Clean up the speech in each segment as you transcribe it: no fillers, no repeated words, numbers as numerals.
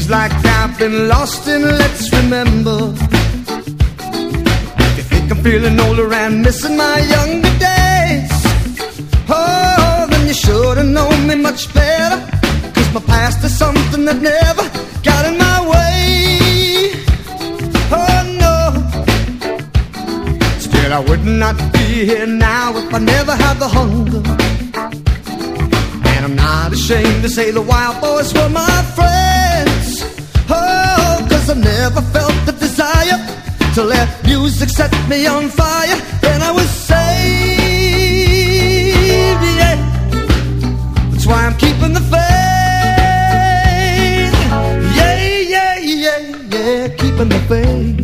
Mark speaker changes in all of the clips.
Speaker 1: Seems like I've been lost in Let's Remember. If you think I'm feeling older and missing my younger days, oh, then you should've known me much better. 'Cause my past is something that never got in my way. Oh no, still I would not be here now if I never had the hunger. And I'm not ashamed to say the Wild Boys were my friends. Oh, 'cause I never felt the desire to let music set me on fire. Then I was saved, yeah. That's why I'm keeping the faith. Yeah, yeah, yeah, yeah, keeping the faith.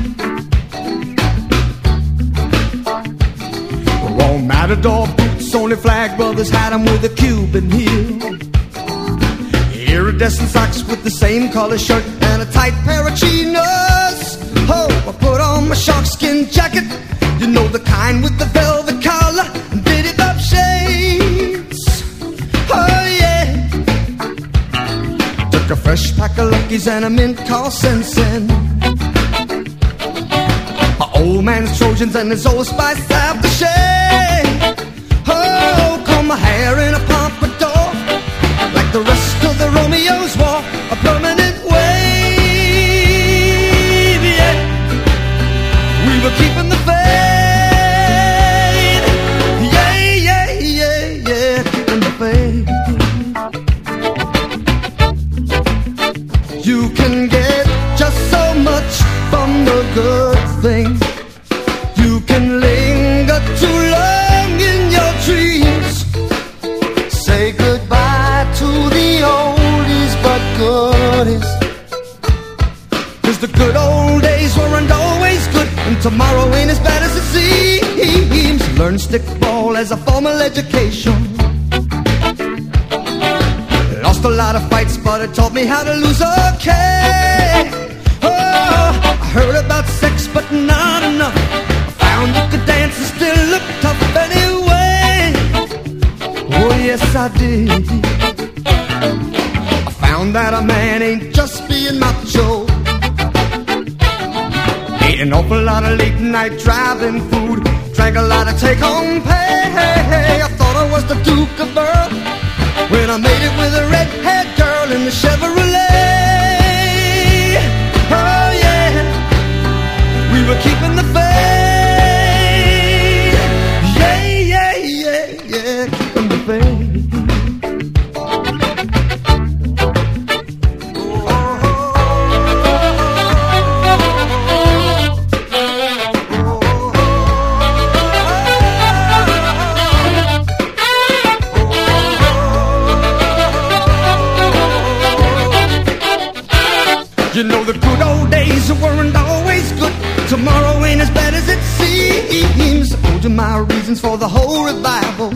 Speaker 1: Won't Matador boots, only Flag Brothers had them with a Cuban heel. Iridescent socks with the same color shirt and a tight pair of chinos. Oh, I put on my sharkskin jacket, you know, the kind with the velvet collar and bitty bob shades. Oh yeah, took a fresh pack of Luckies and a mint called Sensen. My old man's Trojans and his Old Spice aftershave. Oh, comb my hair in a pompadour, like the rest of the Romeos wore a permanent wave. Yeah, we were keeping the faith. Yeah, yeah, yeah, yeah, keeping the faith. You can get just so much from the good things. You can linger too long in your dreams. Say goodbye to the oldies but goodies. 'Cause the good old days weren't always good, and tomorrow ain't as bad as it seems. Learn stickball as a formal education. Lost a lot of fights, but it taught me how to lose okay. Oh, I heard about sex, but not enough. I found you could dance and still look tough anyway. Oh yes I did. I found that a man ain't just being macho. Ate an awful lot of late night driving food, drank a lot of take home pay. I thought I was the Duke of Earl when I made it with a red-haired girl in the Chevrolet. Oh yeah, we were keeping the faith. Yeah, yeah, yeah, yeah, keeping the faith. You know the good old days weren't always good. Tomorrow ain't as bad as it seems. I told you my reasons for the whole revival.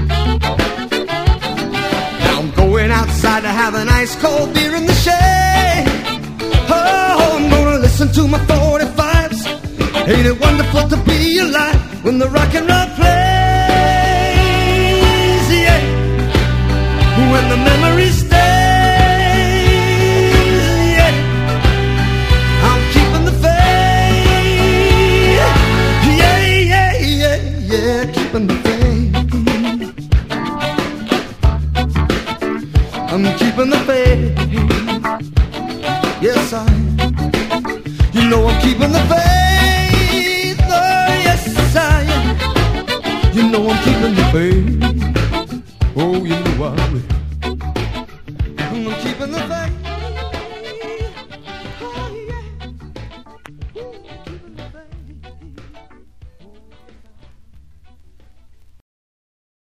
Speaker 1: Now I'm going outside to have an ice cold beer in the shade. Oh, I'm gonna listen to my 45s. Ain't it wonderful to be alive when the rock and roll plays? Yeah, when the memories stay. Keeping the faith. I'm keeping the faith. Yes I am. You know I'm keeping the faith. Oh yes I am. You know I'm keeping the faith. Oh you know I will. I'm keeping the faith.